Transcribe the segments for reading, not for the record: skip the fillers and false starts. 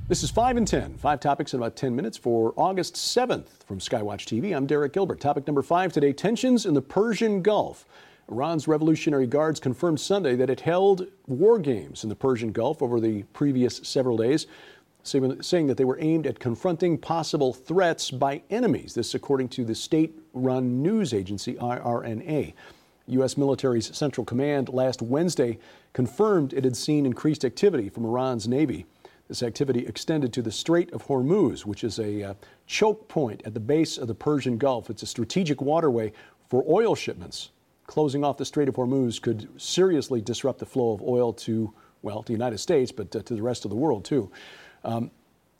This is 5 and 10. 5 topics in about 10 minutes for August 7th from Skywatch TV. I'm Derek Gilbert. Topic number 5 today, tensions in the Persian Gulf. Iran's Revolutionary Guards confirmed Sunday that it held war games in the Persian Gulf over the previous several days, saying that they were aimed at confronting possible threats by enemies. This according to the state-run news agency IRNA. U.S. military's Central Command last Wednesday confirmed it had seen increased activity from Iran's Navy. This activity extended to the Strait of Hormuz, which is a choke point at the base of the Persian Gulf. It's a strategic waterway for oil shipments. Closing off the Strait of Hormuz could seriously disrupt the flow of oil to the United States, but to the rest of the world, too. The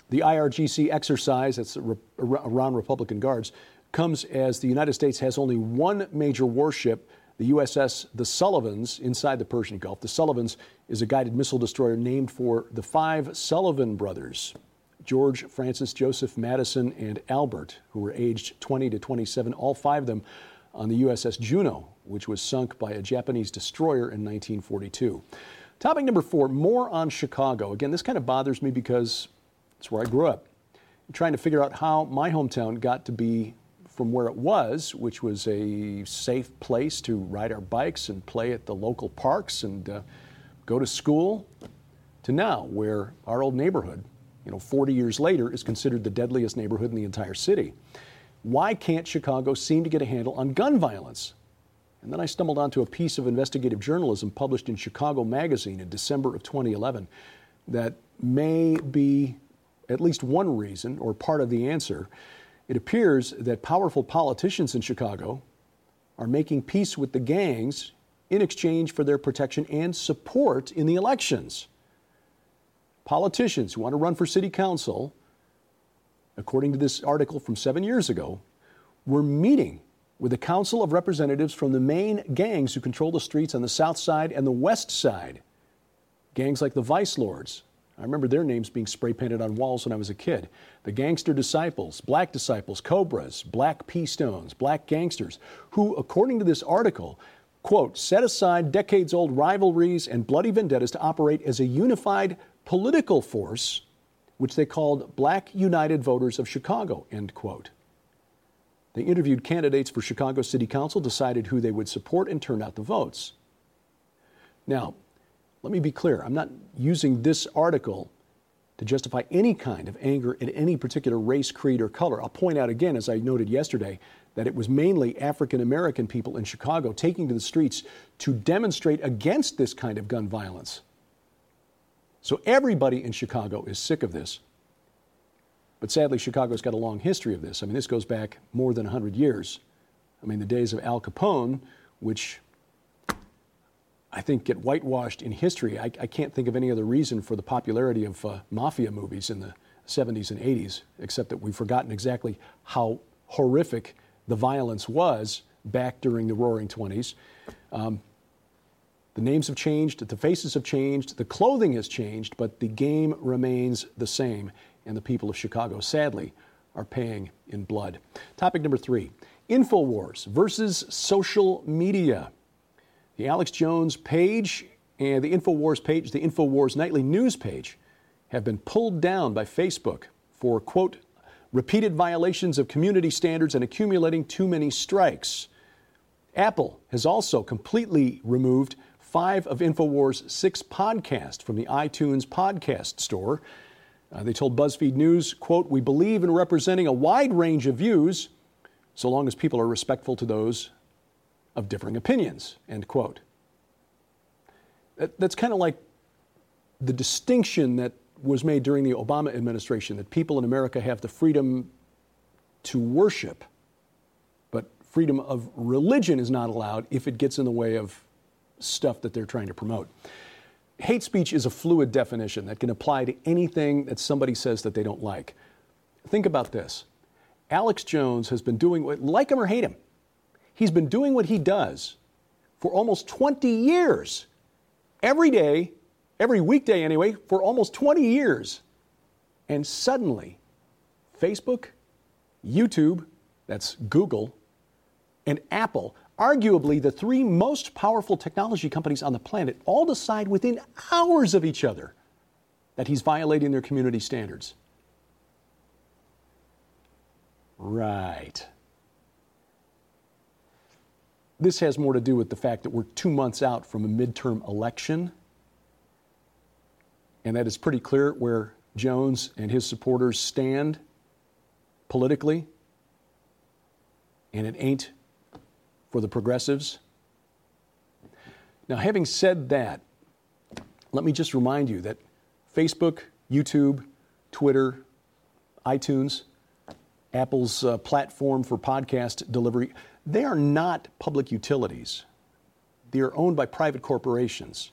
IRGC exercise, that's Iran Republican Guards, comes as the United States has only one major warship, the USS The Sullivans, inside the Persian Gulf. The Sullivans is a guided missile destroyer named for the 5 Sullivan brothers, George, Francis, Joseph, Madison, and Albert, who were aged 20 to 27, all 5 of them on the USS Juno, which was sunk by a Japanese destroyer in 1942. Topic number 4, more on Chicago. Again, this kind of bothers me because it's where I grew up. I'm trying to figure out how my hometown got to be from where it was, which was a safe place to ride our bikes and play at the local parks and go to school, to now where our old neighborhood, 40 years later, is considered the deadliest neighborhood in the entire city. Why can't Chicago seem to get a handle on gun violence? And then I stumbled onto a piece of investigative journalism published in Chicago Magazine in December of 2011 that may be at least one reason or part of the answer. It appears that powerful politicians in Chicago are making peace with the gangs in exchange for their protection and support in the elections. Politicians who want to run for city council, according to this article from 7 years ago, were meeting with a council of representatives from the main gangs who control the streets on the south side and the west side. Gangs like the Vice Lords. I remember their names being spray painted on walls when I was a kid. The Gangster Disciples, Black Disciples, Cobras, Black P-Stones, Black Gangsters, who, according to this article, quote, set aside decades-old rivalries and bloody vendettas to operate as a unified political force, which they called Black United Voters of Chicago, end quote. They interviewed candidates for Chicago City Council, decided who they would support, and turned out the votes. Now, let me be clear. I'm not using this article to justify any kind of anger at any particular race, creed, or color. I'll point out again, as I noted yesterday, that it was mainly African-American people in Chicago taking to the streets to demonstrate against this kind of gun violence. So everybody in Chicago is sick of this. But sadly, Chicago's got a long history of this. I mean, this goes back more than 100 years. I mean, the days of Al Capone, which I think get whitewashed in history. I can't think of any other reason for the popularity of mafia movies in the 70s and 80s, except that we've forgotten exactly how horrific the violence was back during the Roaring 20s. The names have changed, the faces have changed, the clothing has changed, but the game remains the same, and the people of Chicago, sadly, are paying in blood. Topic number 3, InfoWars versus social media. The Alex Jones page and the InfoWars page, the InfoWars nightly news page, have been pulled down by Facebook for, quote, repeated violations of community standards and accumulating too many strikes. Apple has also completely removed 5 of InfoWars' 6 podcasts from the iTunes podcast store. They told BuzzFeed News, quote, we believe in representing a wide range of views so long as people are respectful to those of differing opinions, end quote. That's kind of like the distinction that was made during the Obama administration, that people in America have the freedom to worship, but freedom of religion is not allowed if it gets in the way of stuff that they're trying to promote. Hate speech is a fluid definition that can apply to anything that somebody says that they don't like. Think about this. Alex Jones has been doing, like him or hate him, he's been doing what he does for almost 20 years. Every day, every weekday anyway, for almost 20 years. And suddenly, Facebook, YouTube, that's Google, and Apple, arguably the 3 most powerful technology companies on the planet, all decide within hours of each other that he's violating their community standards. Right. This has more to do with the fact that we're 2 months out from a midterm election, and that it's pretty clear where Jones and his supporters stand politically, and it ain't for the progressives. Now, having said that, let me just remind you that Facebook, YouTube, Twitter, iTunes, Apple's platform for podcast delivery, they are not public utilities. They are owned by private corporations.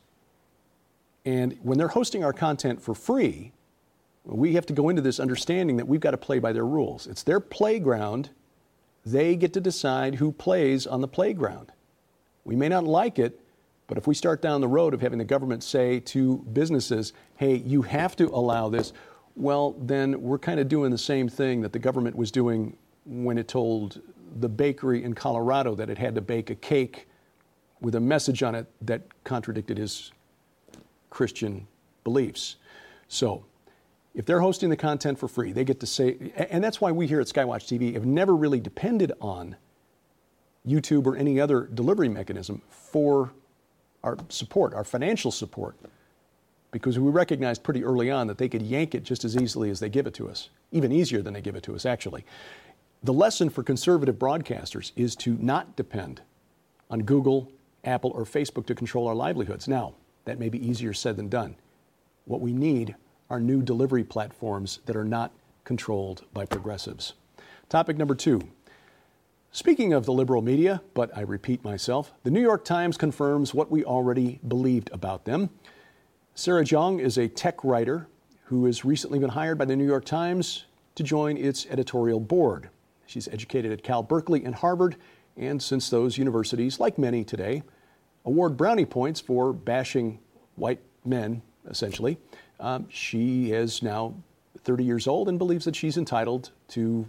And when they're hosting our content for free, we have to go into this understanding that we've got to play by their rules. It's their playground. They get to decide who plays on the playground. We may not like it, but if we start down the road of having the government say to businesses, hey, you have to allow this, well, then we're kind of doing the same thing that the government was doing when it told the bakery in Colorado that it had to bake a cake with a message on it that contradicted his Christian beliefs. So if they're hosting the content for free, they get to say, and that's why we here at Skywatch TV have never really depended on YouTube or any other delivery mechanism for our support, our financial support, because we recognized pretty early on that they could yank it just as easily as they give it to us, even easier than they give it to us, actually. The lesson for conservative broadcasters is to not depend on Google, Apple, or Facebook to control our livelihoods. Now, that may be easier said than done. What we need are new delivery platforms that are not controlled by progressives. Topic number 2. Speaking of the liberal media, but I repeat myself, the New York Times confirms what we already believed about them. Sarah Jeong is a tech writer who has recently been hired by the New York Times to join its editorial board. She's educated at Cal Berkeley and Harvard, and since those universities, like many today, award brownie points for bashing white men, essentially, she is now 30 years old and believes that she's entitled to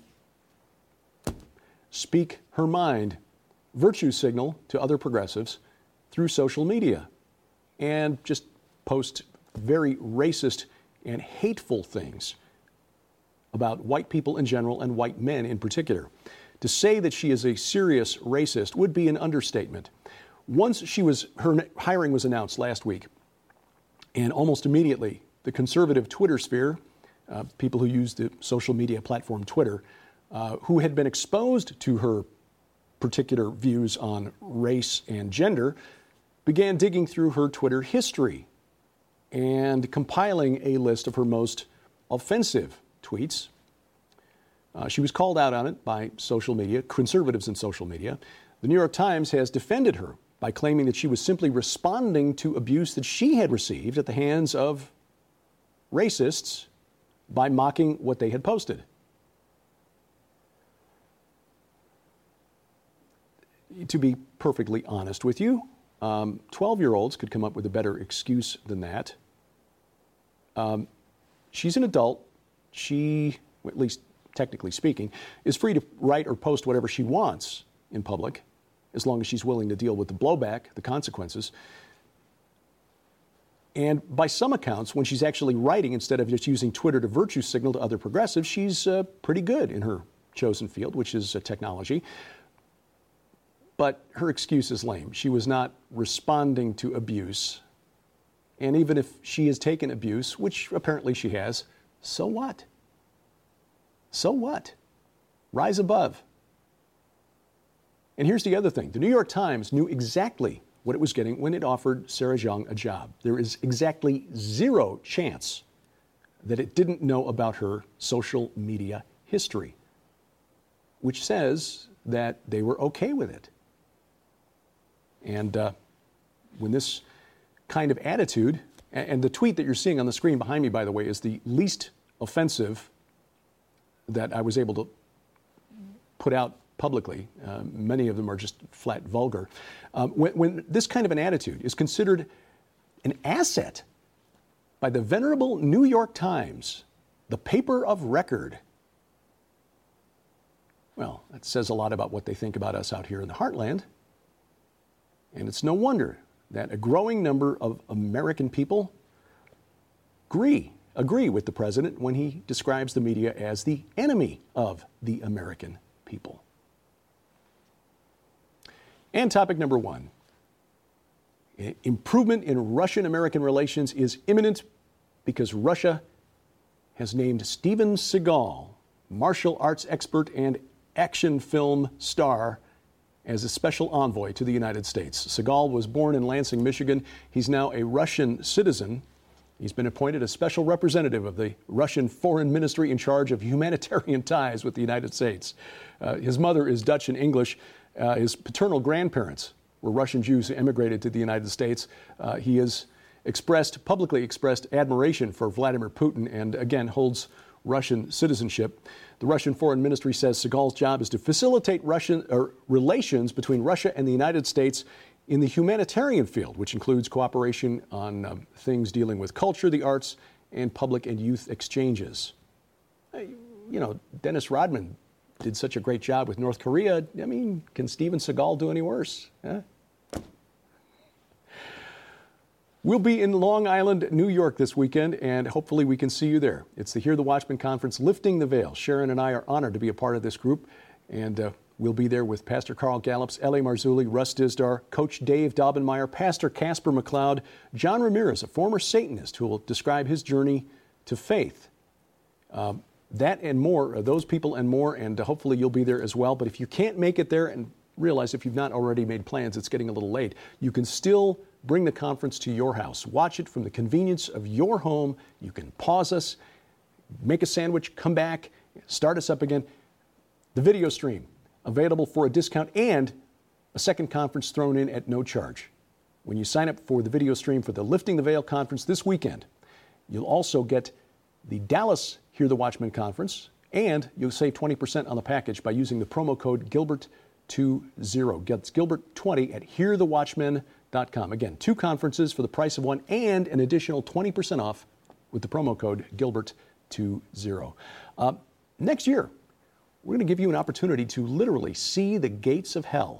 speak her mind, virtue signal to other progressives through social media, and just post very racist and hateful things about white people in general and white men in particular. To say that she is a serious racist would be an understatement. Once her hiring was announced last week, and almost immediately the conservative Twitter sphere, people who use the social media platform Twitter, who had been exposed to her particular views on race and gender, began digging through her Twitter history and compiling a list of her most offensive tweets. She was called out on it by social media, conservatives in social media. The New York Times has defended her by claiming that she was simply responding to abuse that she had received at the hands of racists by mocking what they had posted. To be perfectly honest with you, 12-year-olds could come up with a better excuse than that. She's an adult. She, at least technically speaking, is free to write or post whatever she wants in public, as long as she's willing to deal with the blowback, the consequences. And by some accounts, when she's actually writing, instead of just using Twitter to virtue signal to other progressives, she's pretty good in her chosen field, which is technology. But her excuse is lame. She was not responding to abuse. And even if she has taken abuse, which apparently she has, so what? So what? Rise above. And here's the other thing. The New York Times knew exactly what it was getting when it offered Sarah Jeong a job. There is exactly zero chance that it didn't know about her social media history, which says that they were okay with it. And when this kind of attitude, and the tweet that you're seeing on the screen behind me, by the way, is the least offensive that I was able to put out publicly. Many of them are just flat vulgar. When this kind of an attitude is considered an asset by the venerable New York Times, the paper of record, well, that says a lot about what they think about us out here in the heartland. And it's no wonder that a growing number of American people agree agree with the president when he describes the media as the enemy of the American people. And topic number 1. Improvement in Russian-American relations is imminent because Russia has named Steven Seagal, martial arts expert and action film star, as a special envoy to the United States. Seagal was born in Lansing, Michigan. He's now a Russian citizen. He's been appointed a special representative of the Russian Foreign Ministry in charge of humanitarian ties with the United States. His mother is Dutch and English. His paternal grandparents were Russian Jews who emigrated to the United States. He has publicly expressed admiration for Vladimir Putin and, again, holds Russian citizenship. The Russian Foreign Ministry says Seagal's job is to facilitate relations between Russia and the United States in the humanitarian field, which includes cooperation on things dealing with culture, the arts, and public and youth exchanges. Dennis Rodman did such a great job with North Korea. I mean, can Steven Seagal do any worse? Huh? We'll be in Long Island, New York this weekend, and hopefully we can see you there. It's the Hear the Watchman Conference, Lifting the Veil. Sharon and I are honored to be a part of this group, and we'll be there with Pastor Carl Gallups, L.A. Marzulli, Russ Dizdar, Coach Dave Daubenmire, Pastor Casper McLeod, John Ramirez, a former Satanist who will describe his journey to faith. That and more, those people and more, and hopefully you'll be there as well. But if you can't make it there, and realize if you've not already made plans, it's getting a little late, you can still bring the conference to your house. Watch it from the convenience of your home. You can pause us, make a sandwich, come back, start us up again. The video stream, available for a discount, and a second conference thrown in at no charge. When you sign up for the video stream for the Lifting the Veil conference this weekend, you'll also get the Dallas Hear the Watchman conference, and you'll save 20% on the package by using the promo code Gilbert20. Get Gilbert20 at hearthewatchman.com. Again, 2 conferences for the price of 1 and an additional 20% off with the promo code Gilbert20. Next year, we're going to give you an opportunity to literally see the gates of hell.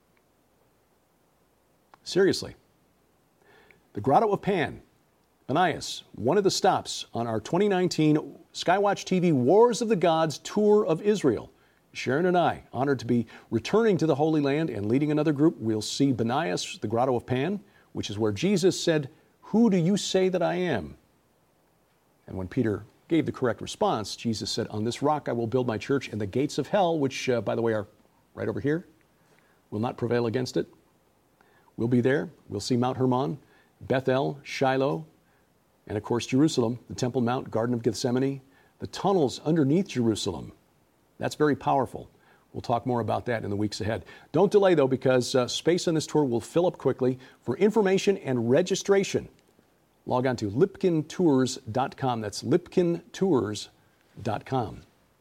Seriously. The Grotto of Pan, Banias, one of the stops on our 2019 Skywatch TV Wars of the Gods Tour of Israel. Sharon and I, honored to be returning to the Holy Land and leading another group. We'll see Banias, the Grotto of Pan, which is where Jesus said, "Who do you say that I am?" And when Peter gave the correct response, Jesus said, "On this rock I will build my church, and the gates of hell," which, by the way, are right over here, "will not prevail against it." We'll be there. We'll see Mount Hermon, Bethel, Shiloh, and of course Jerusalem, the Temple Mount, Garden of Gethsemane, the tunnels underneath Jerusalem. That's very powerful. We'll talk more about that in the weeks ahead. Don't delay, though, because space on this tour will fill up quickly. For information and registration, log on to lipkintours.com. That's lipkintours.com.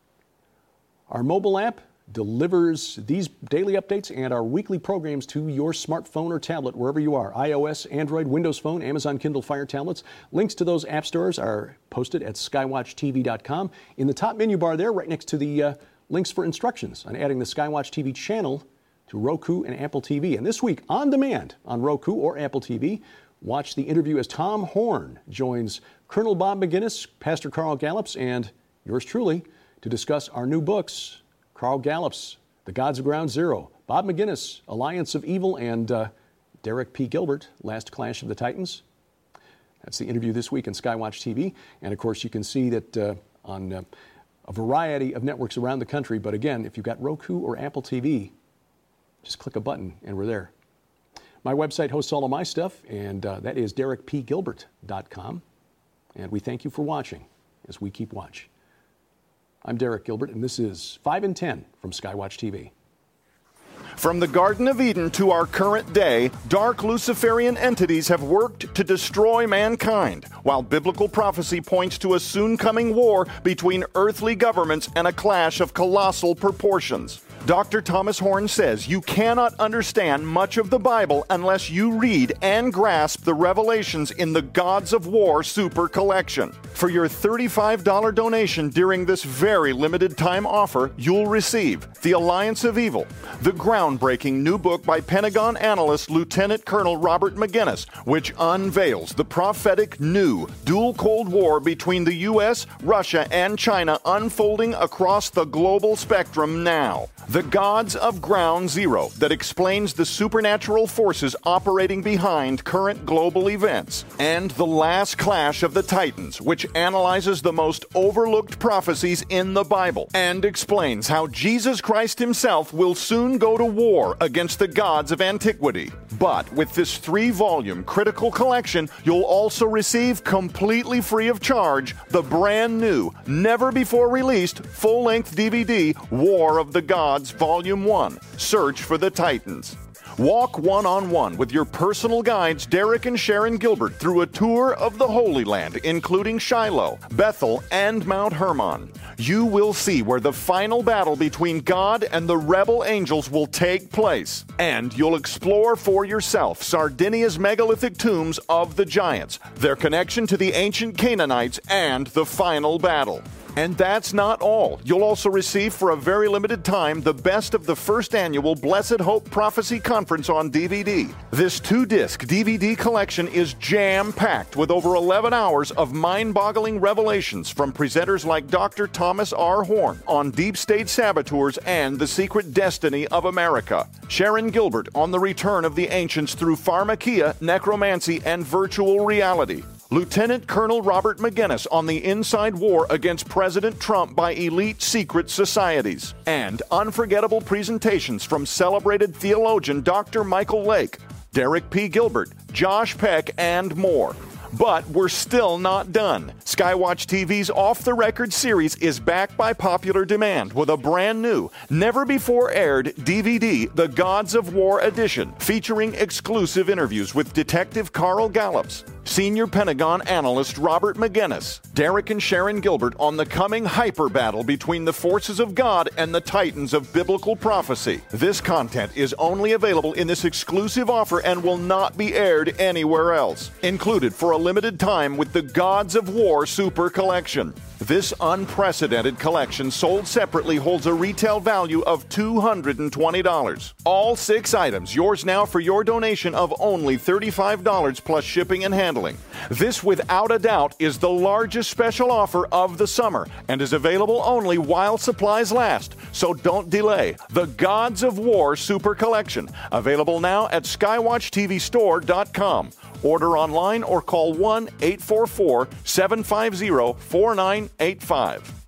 Our mobile app delivers these daily updates and our weekly programs to your smartphone or tablet, wherever you are. iOS, Android, Windows Phone, Amazon Kindle Fire tablets. Links to those app stores are posted at skywatchtv.com. In the top menu bar there, right next to the links for instructions on adding the Skywatch TV channel to Roku and Apple TV. And this week, on demand on Roku or Apple TV, watch the interview as Tom Horn joins Colonel Bob McGinnis, Pastor Carl Gallups, and yours truly to discuss our new books, Carl Gallups, The Gods of Ground Zero, Bob McGinnis, Alliance of Evil, and Derek P. Gilbert, Last Clash of the Titans. That's the interview this week on Skywatch TV. And, of course, you can see that on a variety of networks around the country. But, again, if you've got Roku or Apple TV, just click a button and we're there. My website hosts all of my stuff, and that is DerekPGilbert.com. And we thank you for watching as we keep watch. I'm Derek Gilbert, and this is 5 in 10 from Skywatch TV. From the Garden of Eden to our current day, dark Luciferian entities have worked to destroy mankind, while biblical prophecy points to a soon-coming war between earthly governments and a clash of colossal proportions. Dr. Thomas Horn says you cannot understand much of the Bible unless you read and grasp the revelations in the Gods of War Super Collection. For your $35 donation during this very limited time offer, you'll receive The Alliance of Evil, the groundbreaking new book by Pentagon analyst Lieutenant Colonel Robert McGinnis, which unveils the prophetic new dual Cold War between the U.S., Russia, and China unfolding across the global spectrum now. The Gods of Ground Zero, that explains the supernatural forces operating behind current global events. And The Last Clash of the Titans, which analyzes the most overlooked prophecies in the Bible and explains how Jesus Christ himself will soon go to war against the gods of antiquity. But with this 3-volume critical collection, you'll also receive completely free of charge the brand new, never-before-released, full-length DVD, War of the Gods, Volume 1, Search for the Titans. Walk one-on-one with your personal guides, Derek and Sharon Gilbert, through a tour of the Holy Land, including Shiloh, Bethel, and Mount Hermon. You will see where the final battle between God and the rebel angels will take place. And you'll explore for yourself Sardinia's megalithic tombs of the giants, their connection to the ancient Canaanites, and the final battle. And that's not all. You'll also receive for a very limited time the best of the first annual Blessed Hope Prophecy Conference on DVD. This 2-disc DVD collection is jam-packed with over 11 hours of mind-boggling revelations from presenters like Dr. Thomas R. Horn on deep state saboteurs and the secret destiny of America, Sharon Gilbert on the return of the ancients through pharmakia, necromancy, and virtual reality, Lieutenant Colonel Robert McGinnis on the inside war against President Trump by elite secret societies, and unforgettable presentations from celebrated theologian Dr. Michael Lake, Derek P. Gilbert, Josh Peck, and more. But we're still not done. Skywatch TV's Off the Record series is back by popular demand with a brand new, never-before-aired DVD, The Gods of War Edition, featuring exclusive interviews with Detective Carl Gallups, Senior Pentagon Analyst Robert McGinnis, Derek and Sharon Gilbert on the coming hyper battle between the forces of God and the titans of biblical prophecy. This content is only available in this exclusive offer and will not be aired anywhere else. Included for a limited time with the Gods of War Super Collection. This unprecedented collection, sold separately, holds a retail value of $220. All 6 items yours now for your donation of only $35 plus shipping and handling. This, without a doubt, is the largest special offer of the summer and is available only while supplies last. So don't delay. The Gods of War Super Collection, available now at skywatchtvstore.com. Order online or call 1-844-750-4985.